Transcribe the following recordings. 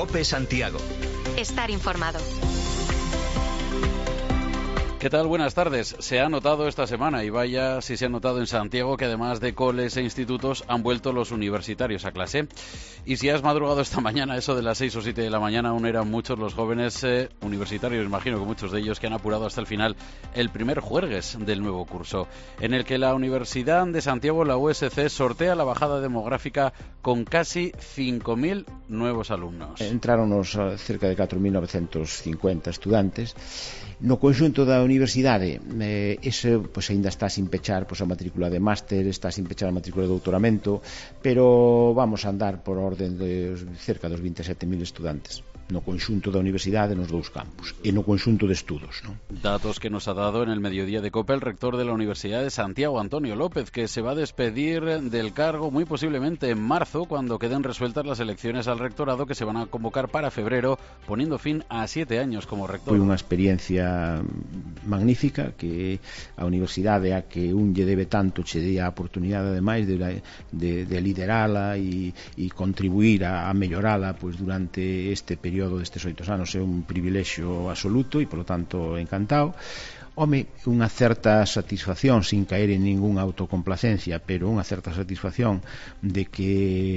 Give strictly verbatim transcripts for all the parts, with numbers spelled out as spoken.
COPE Santiago. Estar informado. ¿Qué tal? Buenas tardes. Se ha notado esta semana, y vaya si se ha notado en Santiago, que además de coles e institutos han vuelto los universitarios a clase. Y si has madrugado esta mañana, eso de las seis o siete de la mañana, aún eran muchos los jóvenes eh, universitarios, imagino que muchos de ellos, que han apurado hasta el final el primer juergues del nuevo curso, en el que la Universidad de Santiago, la U S C, sortea la bajada demográfica con casi cinco mil nuevos alumnos. Entraron unos cerca de catro mil novecientos cincuenta estudantes. No conxunto da universidade, eh, ese pois, ainda está sin pechar pois, a matrícula de máster, está sin pechar a matrícula de doutoramento, pero vamos a andar por orden de cerca dos vinte e sete mil estudantes no conxunto da universidade nos dous campus e no conxunto de estudos, ¿no? Datos que nos ha dado en el mediodía de COPE el rector de la Universidad de Santiago, Antonio López, que se va a despedir del cargo muy posiblemente en marzo, cuando queden resueltas las elecciones al rectorado que se van a convocar para febrero, poniendo fin a siete años como rector. Foi unha experiencia magnífica que a universidade a que un lle debe tanto che dé a oportunidade ademais de, de, de liderala e, e contribuir a, a mellorala pois, durante este período destes oito anos. É un privilexio absoluto e, polo tanto, encantado. Home, unha certa satisfacción, sin caer en ningunha autocomplacencia, pero unha certa satisfacción de que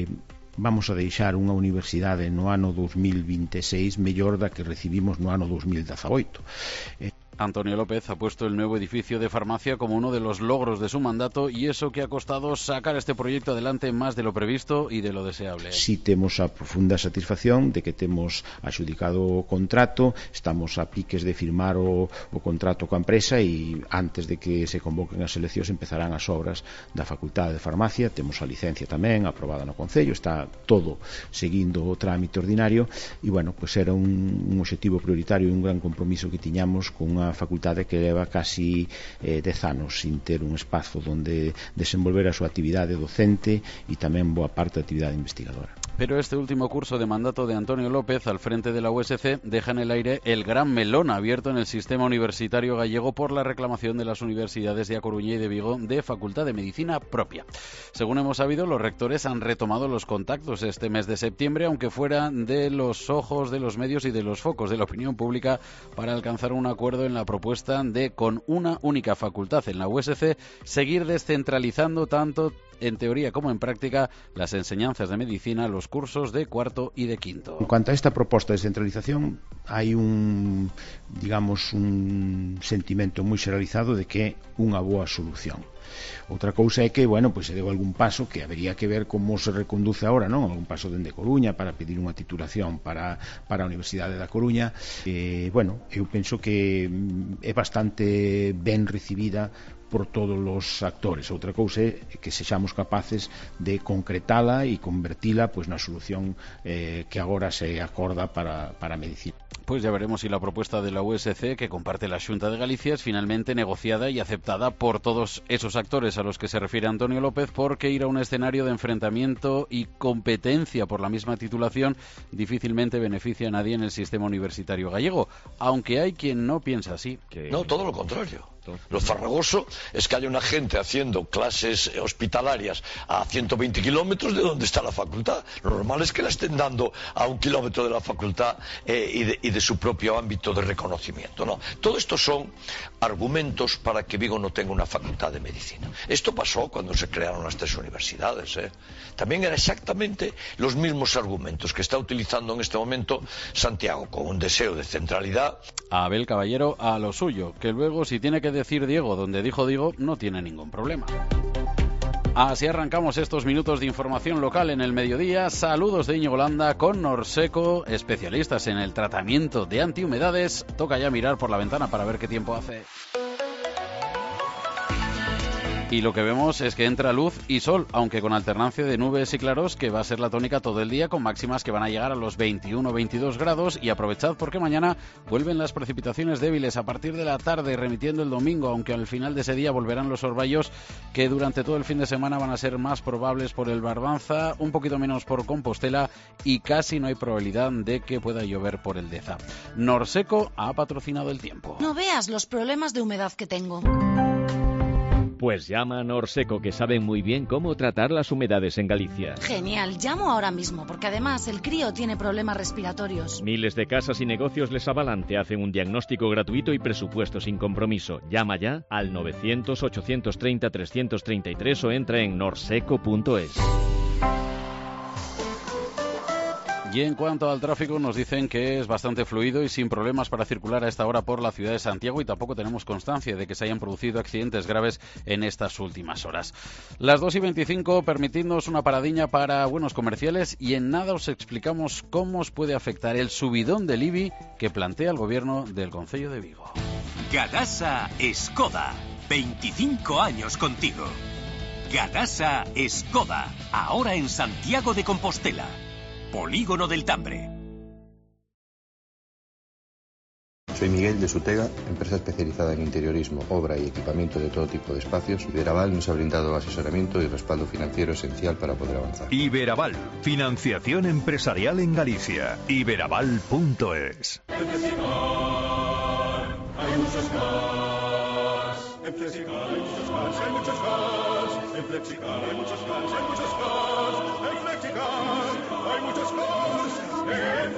vamos a deixar unha universidade no ano dos mil vinte e seis mellor da que recibimos no ano dos mil dezaoito. Eh, Antonio López ha puesto el nuevo edificio de farmacia como uno de los logros de su mandato, y eso que ha costado sacar este proyecto adelante más de lo previsto y de lo deseable. Sí, temos a profunda satisfacción de que temos adjudicado o contrato, estamos a piques de firmar o, o contrato coa empresa, e antes de que se convoquen as eleccións empezarán as obras da Facultade de Farmacia. Temos a licencia tamén aprobada no Concello, está todo seguindo o trámite ordinario, e bueno, pues era un, un objetivo prioritario e un gran compromiso que tiñamos con unha facultade que leva casi eh, dez anos sin ter un espazo donde desenvolver a súa actividade docente e tamén boa parte da actividade investigadora. Pero este último curso de mandato de Antonio López al frente de la U S C deja en el aire el gran melón abierto en el sistema universitario gallego por la reclamación de las universidades de A Coruña y de Vigo de Facultad de Medicina propia. Según hemos sabido, los rectores han retomado los contactos este mes de septiembre, aunque fuera de los ojos de los medios y de los focos de la opinión pública, para alcanzar un acuerdo en la propuesta de, con una única facultad en la U S C, seguir descentralizando tanto en teoría como en práctica las enseñanzas de medicina, los cursos de cuarto y de quinto. En cuanto a esta proposta de descentralización, hai un, digamos, un sentimento moi xeralizado de que é unha boa solución. Outra cousa é que, bueno, pois se deu algún paso que habería que ver como se reconduce agora, non? Algún paso dende Coruña para pedir unha titulación para, para a Universidade da Coruña. Eh, bueno, eu penso que é bastante ben recibida por todos os actores. Outra cousa é que sexamos capaces de concretala e convertila pois, na solución eh, que agora se acorda para, para a medicina. Pues ya veremos si la propuesta de la U S C, que comparte la Xunta de Galicia, es finalmente negociada y aceptada por todos esos actores a los que se refiere Antonio López, porque ir a un escenario de enfrentamiento y competencia por la misma titulación difícilmente beneficia a nadie en el sistema universitario gallego, aunque hay quien no piensa así. Que... No, todo lo contrario. Lo farragoso es que haya una gente haciendo clases hospitalarias a ciento veinte kilómetros de donde está la facultad. Lo normal es que la estén dando a un kilómetro de la facultad eh, y, de, y de su propio ámbito de reconocimiento, ¿no? Todo esto son argumentos para que Vigo no tenga una facultad de medicina. Esto pasó cuando se crearon las tres universidades, ¿eh? También eran exactamente los mismos argumentos que está utilizando en este momento Santiago, con un deseo de centralidad. A Abel Caballero a lo suyo, que luego si tiene que decir Diego donde dijo Diego, no tiene ningún problema. Así arrancamos estos minutos de información local en el mediodía. Saludos de Íñigo Landa con Norseco, especialistas en el tratamiento de antihumedades. Toca ya mirar por la ventana para ver qué tiempo hace. Y lo que vemos es que entra luz y sol, aunque con alternancia de nubes y claros, que va a ser la tónica todo el día, con máximas que van a llegar a los veintiuno o veintidós grados. Y aprovechad porque mañana vuelven las precipitaciones débiles a partir de la tarde, remitiendo el domingo, aunque al final de ese día volverán los orvallos, que durante todo el fin de semana van a ser más probables por el Barbanza, un poquito menos por Compostela, y casi no hay probabilidad de que pueda llover por el Deza. Norseco ha patrocinado el tiempo. No veas los problemas de humedad que tengo. Pues llama a Norseco, que saben muy bien cómo tratar las humedades en Galicia. Genial, llamo ahora mismo, porque además el crío tiene problemas respiratorios. Miles de casas y negocios les avalan, te hacen un diagnóstico gratuito y presupuesto sin compromiso. Llama ya al novecientos, ochocientos treinta, trescientos treinta y tres o entra en norseco punto es. Y en cuanto al tráfico, nos dicen que es bastante fluido y sin problemas para circular a esta hora por la ciudad de Santiago, y tampoco tenemos constancia de que se hayan producido accidentes graves en estas últimas horas. Las dos y veinticinco, permitidnos una paradiña para buenos comerciales, y en nada os explicamos cómo os puede afectar el subidón del I B I que plantea el gobierno del Concello de Vigo. Gadasa Skoda, veinticinco años contigo. Gadasa Skoda, ahora en Santiago de Compostela. Polígono del Tambre. Soy Miguel de Sutega, empresa especializada en interiorismo, obra y equipamiento de todo tipo de espacios. Iberaval nos ha brindado asesoramiento y respaldo financiero esencial para poder avanzar. Iberaval, financiación empresarial en Galicia. Iberaval punto es. En Flexicar hay muchos cars. En Flexicar hay muchos cars, hay muchos cars. En Flexicar hay muchos cars, hay muchos cars. En Flexicar hay muchos cars. En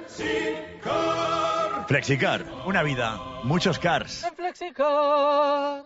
Flexicar. Flexicar, una vida, muchos cars. En Flexicar.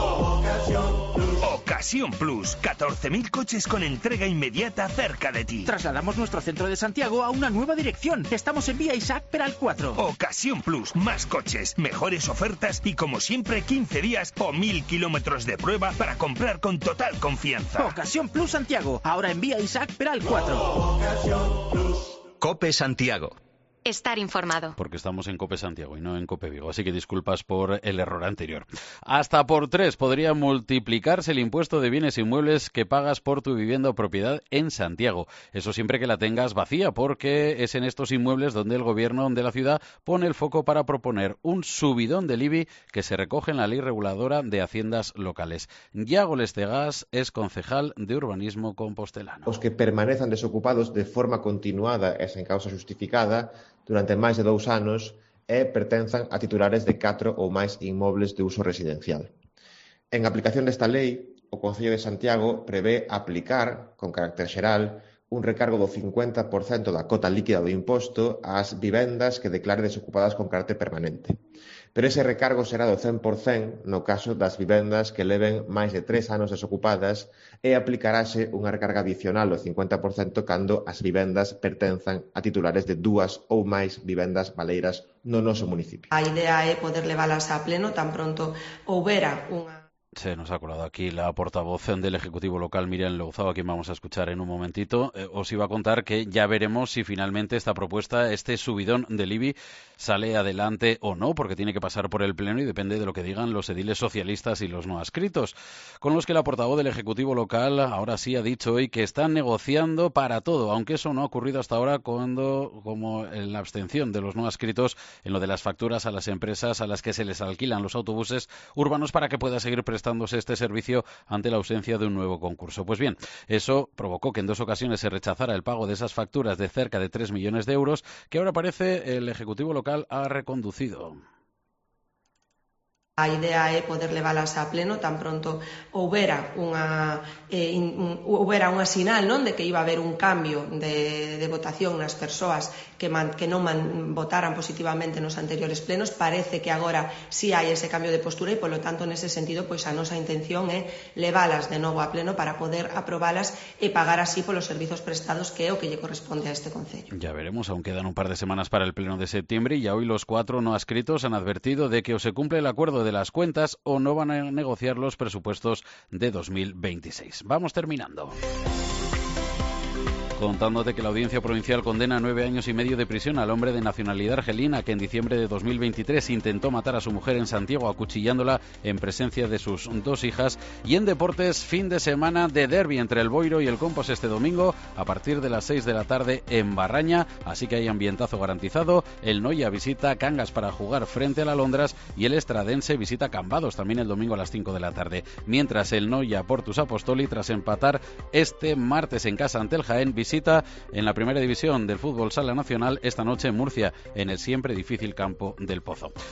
Ocasión Plus. Ocasión Plus, catorce mil coches con entrega inmediata cerca de ti. Trasladamos nuestro centro de Santiago a una nueva dirección. Estamos en vía Isaac Peral cuatro. Ocasión Plus, más coches, mejores ofertas y como siempre quince días o mil kilómetros de prueba para comprar con total confianza. Ocasión Plus Santiago, ahora en vía Isaac Peral cuatro. Ocasión Plus. Cope Santiago. Estar informado. Porque estamos en Cope Santiago y no en Cope Vigo, así que disculpas por el error anterior. Hasta por tres podría multiplicarse el impuesto de bienes inmuebles que pagas por tu vivienda o propiedad en Santiago. Eso siempre que la tengas vacía, porque es en estos inmuebles donde el gobierno de la ciudad pone el foco para proponer un subidón del I B I que se recoge en la ley reguladora de haciendas locales. Iago Lestegas es concejal de urbanismo compostelano. Os que permanezan desocupados de forma continuada e sen causa justificada durante máis de dous anos e pertenzan a titulares de catro ou máis inmobles de uso residencial. En aplicación desta lei, o Concello de Santiago prevé aplicar, con carácter xeral, un recargo do cincuenta por cento da cota líquida do imposto ás vivendas que declare desocupadas con carácter permanente. Pero ese recargo será do cen por cento no caso das vivendas que leven máis de tres anos desocupadas e aplicarase unha recarga adicional do cincuenta por cento cando as vivendas pertenzan a titulares de dúas ou máis vivendas baleiras no noso municipio. A idea é poder levalas a pleno tan pronto houbera unha... Se nos ha colado aquí la portavoz del Ejecutivo local, Miriam Louzao, a quien vamos a escuchar en un momentito. Eh, os iba a contar que ya veremos si finalmente esta propuesta, este subidón del I B I, sale adelante o no, porque tiene que pasar por el Pleno y depende de lo que digan los ediles socialistas y los no adscritos, con los que la portavoz del Ejecutivo local ahora sí ha dicho hoy que están negociando para todo, aunque eso no ha ocurrido hasta ahora cuando, como en la abstención de los no adscritos en lo de las facturas a las empresas a las que se les alquilan los autobuses urbanos para que pueda seguir prestando prestándose este servicio ante la ausencia de un nuevo concurso. Pues bien, eso provocó que en dos ocasiones se rechazara el pago de esas facturas de cerca de tres millones de euros, que ahora parece el Ejecutivo local ha reconducido. A idea é poder levalas a pleno tan pronto houbera unha eh, un, houbera unha sinal, non, de que iba a haber un cambio de, de votación nas persoas que, man, que non man, votaran positivamente nos anteriores plenos. Parece que agora sí hai ese cambio de postura e, polo tanto, nese sentido, pois a nosa intención é levalas de novo a pleno para poder aprobalas e pagar así polos servizos prestados, que é o que lle corresponde a este Concello. Ya veremos, aún quedan un par de semanas para el pleno de septiembre y ya hoy los cuatro no adscritos han advertido de que o se cumple el acuerdo de las cuentas o no van a negociar los presupuestos de dos mil veintiséis. Vamos terminando. contándote que la Audiencia Provincial condena a nueve años y medio de prisión al hombre de nacionalidad argelina que en diciembre de dos mil veintitrés intentó matar a su mujer en Santiago acuchillándola en presencia de sus dos hijas. Y en deportes, fin de semana de derbi entre el Boiro y el Compos este domingo a partir de las seis de la tarde en Barraña, así que hay ambientazo garantizado. El Noia visita Cangas para jugar frente al Alondras y el Estradense visita Cambados también el domingo a las cinco de la tarde, mientras el Noia Portus Apostoli, tras empatar este martes en casa ante el Jaén, visita en la primera división del fútbol sala nacional esta noche en Murcia, en el siempre difícil campo del Pozo.